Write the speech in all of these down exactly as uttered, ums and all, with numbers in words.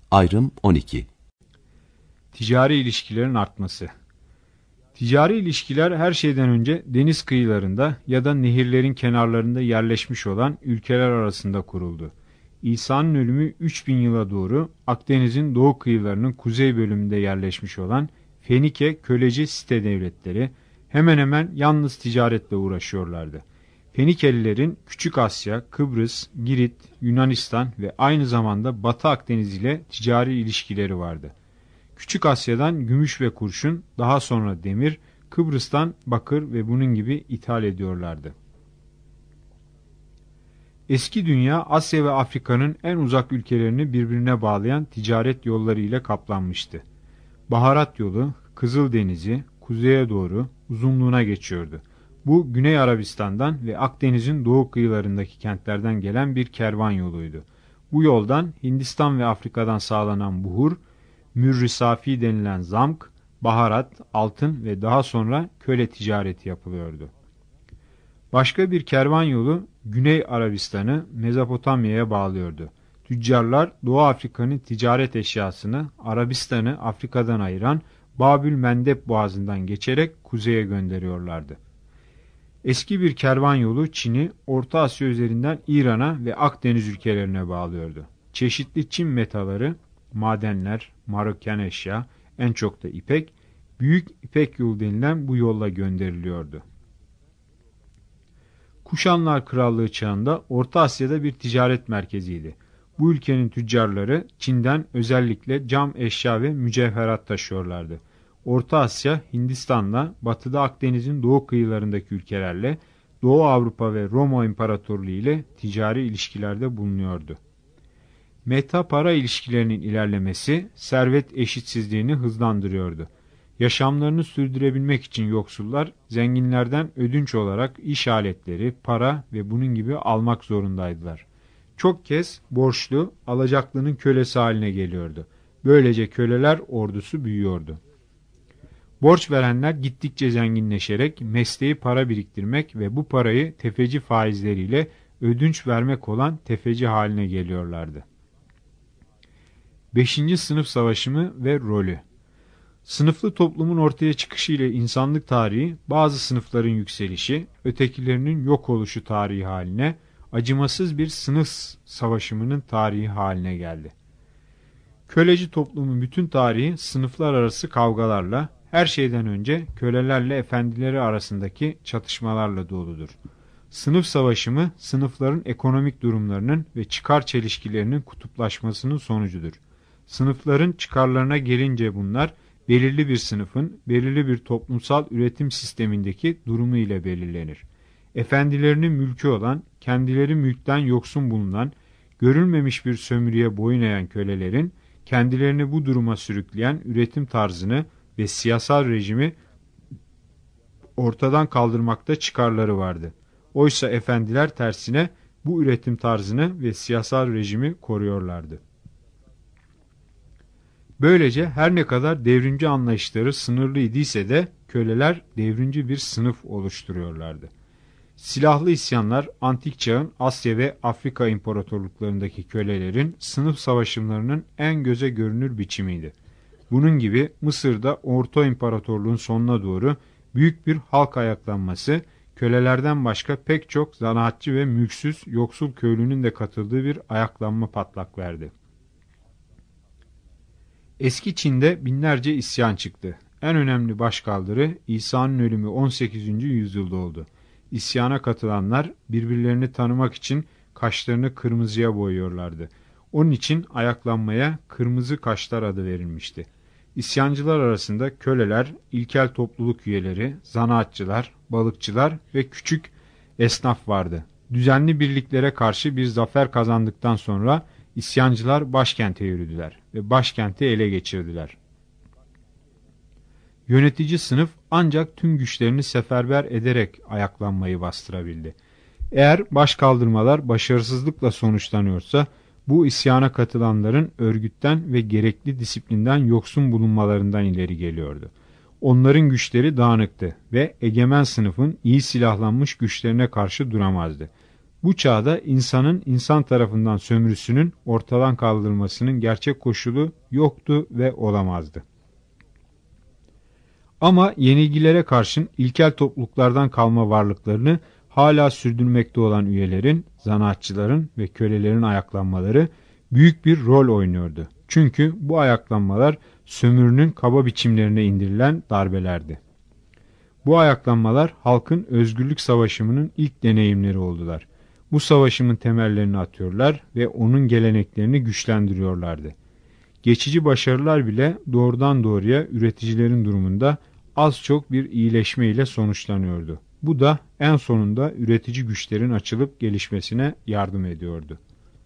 Ayrım on iki. Ticari ilişkilerin artması. Ticari ilişkiler her şeyden önce deniz kıyılarında ya da nehirlerin kenarlarında yerleşmiş olan ülkeler arasında kuruldu. İsa'nın ölümü üç bin yıla doğru Akdeniz'in doğu kıyılarının kuzey bölümünde yerleşmiş olan Fenike köleci site devletleri hemen hemen yalnız ticaretle uğraşıyorlardı. Fenikelilerin Küçük Asya, Kıbrıs, Girit, Yunanistan ve aynı zamanda Batı Akdeniz ile ticari ilişkileri vardı. Küçük Asya'dan gümüş ve kurşun, daha sonra demir, Kıbrıs'tan bakır ve bunun gibi ithal ediyorlardı. Eski dünya Asya ve Afrika'nın en uzak ülkelerini birbirine bağlayan ticaret yolları ile kaplanmıştı. Baharat yolu, Kızıldeniz'i kuzeye doğru uzunluğuna geçiyordu. Bu Güney Arabistan'dan ve Akdeniz'in doğu kıyılarındaki kentlerden gelen bir kervan yoluydu. Bu yoldan Hindistan ve Afrika'dan sağlanan buhur, mürri safi denilen zamk, baharat, altın ve daha sonra köle ticareti yapılıyordu. Başka bir kervan yolu Güney Arabistan'ı Mezopotamya'ya bağlıyordu. Tüccarlar Doğu Afrika'nın ticaret eşyasını Arabistan'ı Afrika'dan ayıran Babül Mendeb boğazından geçerek kuzeye gönderiyorlardı. Eski bir kervan yolu Çin'i Orta Asya üzerinden İran'a ve Akdeniz ülkelerine bağlıyordu. Çeşitli Çin metaları, madenler, maroken eşya, en çok da ipek, Büyük İpek Yolu denilen bu yolla gönderiliyordu. Kuşanlar Krallığı çağında Orta Asya'da bir ticaret merkeziydi. Bu ülkenin tüccarları Çin'den özellikle cam eşya ve mücevherat taşıyorlardı. Orta Asya, Hindistan'la, batıda Akdeniz'in doğu kıyılarındaki ülkelerle, Doğu Avrupa ve Roma İmparatorluğu ile ticari ilişkilerde bulunuyordu. Meta-para ilişkilerinin ilerlemesi, servet eşitsizliğini hızlandırıyordu. Yaşamlarını sürdürebilmek için yoksullar, zenginlerden ödünç olarak iş aletleri, para ve bunun gibi almak zorundaydılar. Çok kez borçlu, alacaklının kölesi haline geliyordu. Böylece köleler ordusu büyüyordu. Borç verenler gittikçe zenginleşerek mesleği para biriktirmek ve bu parayı tefeci faizleriyle ödünç vermek olan tefeci haline geliyorlardı. Beşinci Sınıf Savaşımı ve rolü. Sınıflı toplumun ortaya çıkışı ile insanlık tarihi bazı sınıfların yükselişi, ötekilerinin yok oluşu tarihi haline, acımasız bir sınıf savaşımının tarihi haline geldi. Köleci toplumun bütün tarihi sınıflar arası kavgalarla, her şeyden önce kölelerle efendileri arasındaki çatışmalarla doludur. Sınıf savaşımı, sınıfların ekonomik durumlarının ve çıkar çelişkilerinin kutuplaşmasının sonucudur. Sınıfların çıkarlarına gelince bunlar, belirli bir sınıfın, belirli bir toplumsal üretim sistemindeki durumu ile belirlenir. Efendilerinin mülkü olan, kendileri mülkten yoksun bulunan, görülmemiş bir sömürüye boyun eğen kölelerin, kendilerini bu duruma sürükleyen üretim tarzını ve siyasal rejimi ortadan kaldırmakta çıkarları vardı. Oysa efendiler tersine bu üretim tarzını ve siyasal rejimi koruyorlardı. Böylece her ne kadar devrimci anlayışları sınırlı idiyse de köleler devrimci bir sınıf oluşturuyorlardı. Silahlı isyanlar antik çağın Asya ve Afrika imparatorluklarındaki kölelerin sınıf savaşımlarının en göze görünür biçimiydi. Bunun gibi Mısır'da Orta İmparatorluğun sonuna doğru büyük bir halk ayaklanması, kölelerden başka pek çok zanaatçı ve mülksüz yoksul köylünün de katıldığı bir ayaklanma patlak verdi. Eski Çin'de binlerce isyan çıktı. En önemli başkaldırı İsa'nın ölümü on sekizinci yüzyılda oldu. İsyana katılanlar birbirlerini tanımak için kaşlarını kırmızıya boyuyorlardı. Onun için ayaklanmaya kırmızı kaşlar adı verilmişti. İsyancılar arasında köleler, ilkel topluluk üyeleri, zanaatçılar, balıkçılar ve küçük esnaf vardı. Düzenli birliklere karşı bir zafer kazandıktan sonra isyancılar başkente yürüdüler ve başkenti ele geçirdiler. Yönetici sınıf ancak tüm güçlerini seferber ederek ayaklanmayı bastırabildi. Eğer başkaldırmalar başarısızlıkla sonuçlanıyorsa, bu isyana katılanların örgütten ve gerekli disiplinden yoksun bulunmalarından ileri geliyordu. Onların güçleri dağınıktı ve egemen sınıfın iyi silahlanmış güçlerine karşı duramazdı. Bu çağda insanın insan tarafından sömürüsünün ortadan kaldırılmasının gerçek koşulu yoktu ve olamazdı. Ama yenilgilere karşın ilkel topluluklardan kalma varlıklarını hala sürdürmekte olan üyelerin, zanaatçıların ve kölelerin ayaklanmaları büyük bir rol oynuyordu. Çünkü bu ayaklanmalar sömürünün kaba biçimlerine indirilen darbelerdi. Bu ayaklanmalar halkın özgürlük savaşımının ilk deneyimleri oldular. Bu savaşımın temellerini atıyorlar ve onun geleneklerini güçlendiriyorlardı. Geçici başarılar bile doğrudan doğruya üreticilerin durumunda az çok bir iyileşme ile sonuçlanıyordu. Bu da en sonunda üretici güçlerin açılıp gelişmesine yardım ediyordu.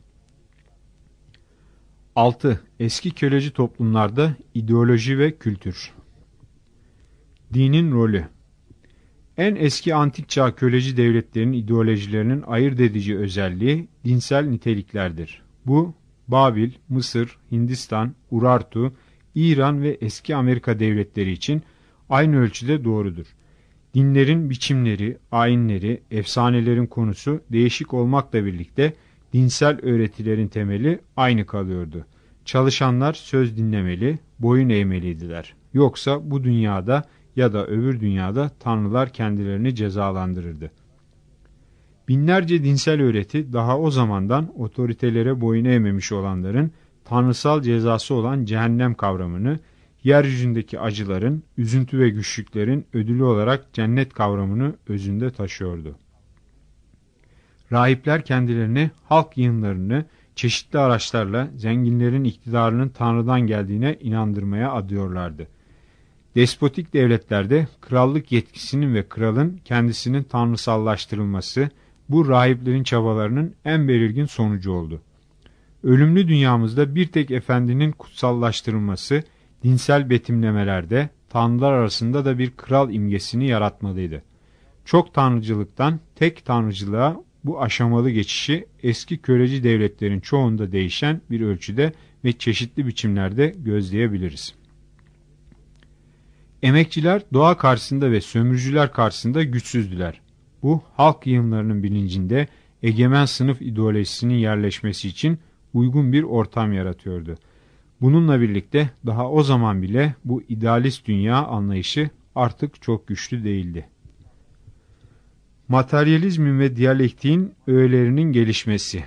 altı. Eski köleci toplumlarda ideoloji ve kültür. Dinin rolü. En eski antik çağ köleci devletlerinin ideolojilerinin ayırt edici özelliği dinsel niteliklerdir. Bu, Babil, Mısır, Hindistan, Urartu, İran ve eski Amerika devletleri için aynı ölçüde doğrudur. Dinlerin biçimleri, ayinleri, efsanelerin konusu değişik olmakla birlikte dinsel öğretilerin temeli aynı kalıyordu. Çalışanlar söz dinlemeli, boyun eğmeliydiler. Yoksa bu dünyada ya da öbür dünyada tanrılar kendilerini cezalandırırdı. Binlerce dinsel öğreti daha o zamandan otoritelere boyun eğmemiş olanların tanrısal cezası olan cehennem kavramını, yeryüzündeki acıların, üzüntü ve güçlüklerin ödülü olarak cennet kavramını özünde taşıyordu. Rahipler kendilerini, halk yığınlarını çeşitli araçlarla zenginlerin iktidarının Tanrı'dan geldiğine inandırmaya adıyorlardı. Despotik devletlerde krallık yetkisinin ve kralın kendisinin tanrısallaştırılması bu rahiplerin çabalarının en belirgin sonucu oldu. Ölümlü dünyamızda bir tek efendinin kutsallaştırılması dinsel betimlemelerde tanrılar arasında da bir kral imgesini yaratmalıydı. Çok tanrıcılıktan tek tanrıcılığa bu aşamalı geçişi eski köleci devletlerin çoğunda değişen bir ölçüde ve çeşitli biçimlerde gözleyebiliriz. Emekçiler doğa karşısında ve sömürücüler karşısında güçsüzdüler. Bu halk yığınlarının bilincinde egemen sınıf ideolojisinin yerleşmesi için uygun bir ortam yaratıyordu. Bununla birlikte daha o zaman bile bu idealist dünya anlayışı artık çok güçlü değildi. Materyalizmin ve diyalektiğin öğelerinin gelişmesi.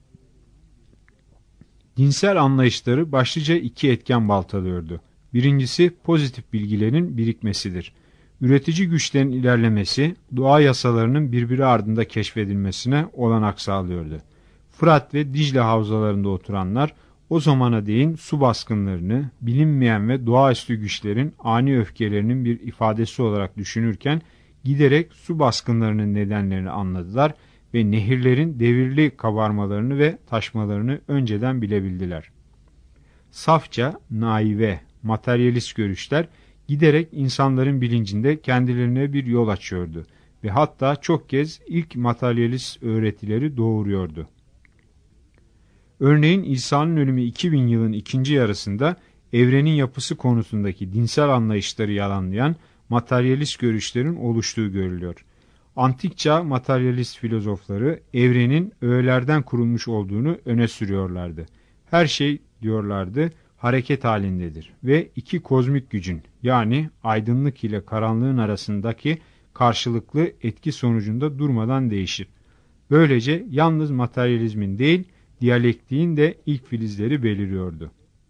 Dinsel anlayışları başlıca iki etken baltalıyordu. Birincisi pozitif bilgilerin birikmesidir. Üretici güçlerin ilerlemesi, doğa yasalarının birbiri ardında keşfedilmesine olanak sağlıyordu. Fırat ve Dicle havzalarında oturanlar, o zamana değin su baskınlarını, bilinmeyen ve doğaüstü güçlerin ani öfkelerinin bir ifadesi olarak düşünürken, giderek su baskınlarının nedenlerini anladılar ve nehirlerin devirli kabarmalarını ve taşmalarını önceden bilebildiler. Safça, naive, materyalist görüşler giderek insanların bilincinde kendilerine bir yol açıyordu ve hatta çok kez ilk materyalist öğretileri doğuruyordu. Örneğin İsa'nın ölümü iki bin yılın ikinci yarısında evrenin yapısı konusundaki dinsel anlayışları yalanlayan materyalist görüşlerin oluştuğu görülüyor. Antik çağ materyalist filozofları evrenin öğelerden kurulmuş olduğunu öne sürüyorlardı. Her şey, diyorlardı, hareket halindedir ve iki kozmik gücün yani aydınlık ile karanlığın arasındaki karşılıklı etki sonucunda durmadan değişir. Böylece yalnız materyalizmin değil, diyalektiğin de ilk filizleri beliriyordu.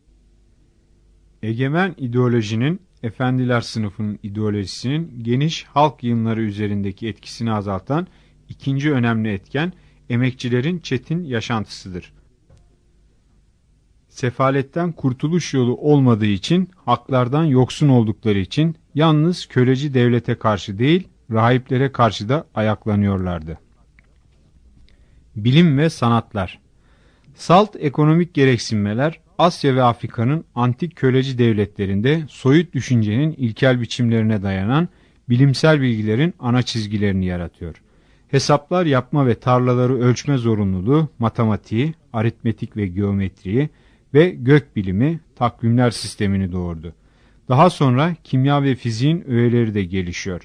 Egemen ideolojinin, efendiler sınıfının ideolojisinin geniş halk yığınları üzerindeki etkisini azaltan ikinci önemli etken, emekçilerin çetin yaşantısıdır. Sefaletten kurtuluş yolu olmadığı için, haklardan yoksun oldukları için yalnız köleci devlete karşı değil, rahiplere karşı da ayaklanıyorlardı. Bilim ve sanatlar. Salt ekonomik gereksinmeler, Asya ve Afrika'nın antik köleci devletlerinde soyut düşüncenin ilkel biçimlerine dayanan bilimsel bilgilerin ana çizgilerini yaratıyor. Hesaplar yapma ve tarlaları ölçme zorunluluğu, matematiği, aritmetik ve geometriyi ve gökbilimi, takvimler sistemini doğurdu. Daha sonra kimya ve fiziğin öğeleri de gelişiyor.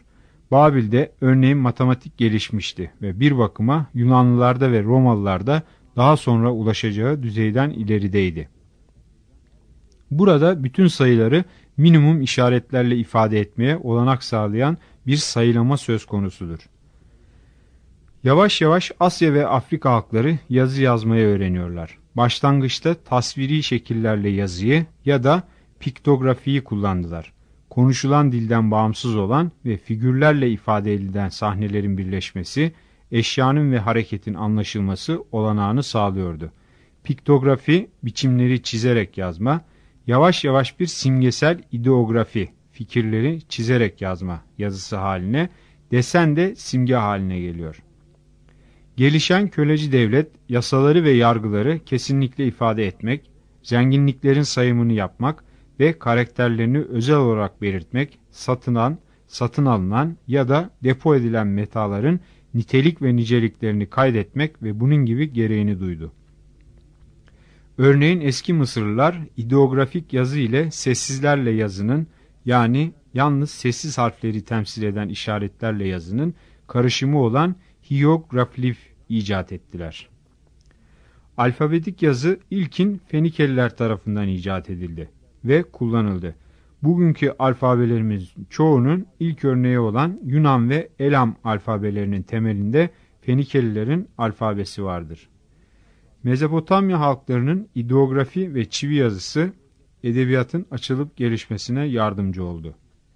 Babil'de örneğin matematik gelişmişti ve bir bakıma Yunanlılarda ve Romalılarda daha sonra ulaşacağı düzeyden ilerideydi. Burada bütün sayıları minimum işaretlerle ifade etmeye olanak sağlayan bir sayılama söz konusudur. Yavaş yavaş Asya ve Afrika halkları yazı yazmayı öğreniyorlar. Başlangıçta tasviri şekillerle yazıyı ya da piktografiyi kullandılar. Konuşulan dilden bağımsız olan ve figürlerle ifade edilen sahnelerin birleşmesi, eşyanın ve hareketin anlaşılması olanağını sağlıyordu. Piktografi, biçimleri çizerek yazma, yavaş yavaş bir simgesel ideografi, fikirleri çizerek yazma yazısı haline, desen de simge haline geliyor. Gelişen köleci devlet, yasaları ve yargıları kesinlikle ifade etmek, zenginliklerin sayımını yapmak ve karakterlerini özel olarak belirtmek, satılan, satın alınan ya da depo edilen metaların nitelik ve niceliklerini kaydetmek ve bunun gibi gereğini duydu. Örneğin eski Mısırlılar ideografik yazı ile sessizlerle yazının, yani yalnız sessiz harfleri temsil eden işaretlerle yazının karışımı olan hiyoglif icat ettiler. Alfabetik yazı ilkin Fenikeliler tarafından icat edildi ve kullanıldı. Bugünkü alfabelerimiz çoğunun ilk örneği olan Yunan ve Elam alfabelerinin temelinde Fenikelilerin alfabesi vardır. Mezopotamya halklarının ideografi ve çivi yazısı edebiyatın açılıp gelişmesine yardımcı oldu.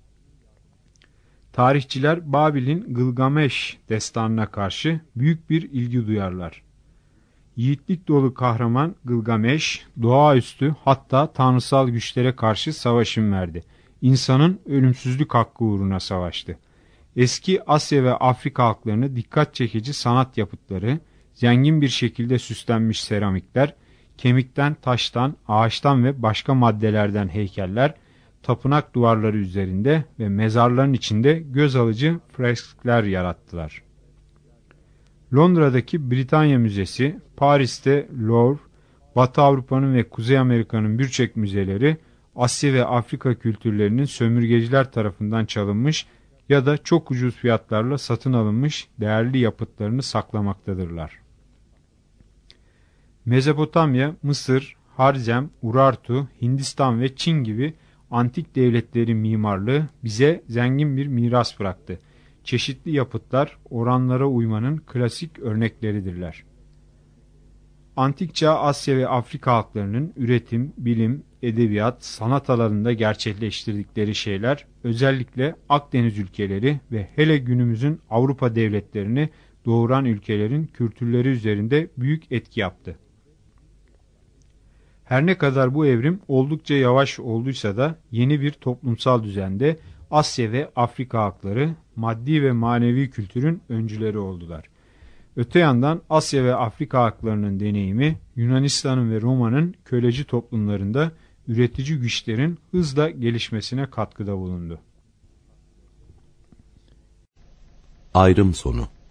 Tarihçiler Babil'in Gılgameş destanına karşı büyük bir ilgi duyarlar. Yiğitlik dolu kahraman Gılgameş, doğaüstü hatta tanrısal güçlere karşı savaşın verdi. İnsanın ölümsüzlük hakkı uğruna savaştı. Eski Asya ve Afrika halklarını dikkat çekici sanat yapıtları, zengin bir şekilde süslenmiş seramikler, kemikten, taştan, ağaçtan ve başka maddelerden heykeller, tapınak duvarları üzerinde ve mezarların içinde göz alıcı freskler yarattılar. Londra'daki Britanya Müzesi, Paris'te Louvre, Batı Avrupa'nın ve Kuzey Amerika'nın birçok müzeleri, Asya ve Afrika kültürlerinin sömürgeciler tarafından çalınmış ya da çok ucuz fiyatlarla satın alınmış değerli yapıtlarını saklamaktadırlar. Mezopotamya, Mısır, Harzem, Urartu, Hindistan ve Çin gibi antik devletlerin mimarlığı bize zengin bir miras bıraktı. Çeşitli yapıtlar oranlara uymanın klasik örnekleridirler. Antik Çağ Asya ve Afrika halklarının üretim, bilim, edebiyat, sanat alanında gerçekleştirdikleri şeyler özellikle Akdeniz ülkeleri ve hele günümüzün Avrupa devletlerini doğuran ülkelerin kültürleri üzerinde büyük etki yaptı. Her ne kadar bu evrim oldukça yavaş olduysa da yeni bir toplumsal düzende Asya ve Afrika halkları maddi ve manevi kültürün öncüleri oldular. Öte yandan Asya ve Afrika halklarının deneyimi Yunanistan'ın ve Roma'nın köleci toplumlarında üretici güçlerin hızla gelişmesine katkıda bulundu. Ayrım sonu.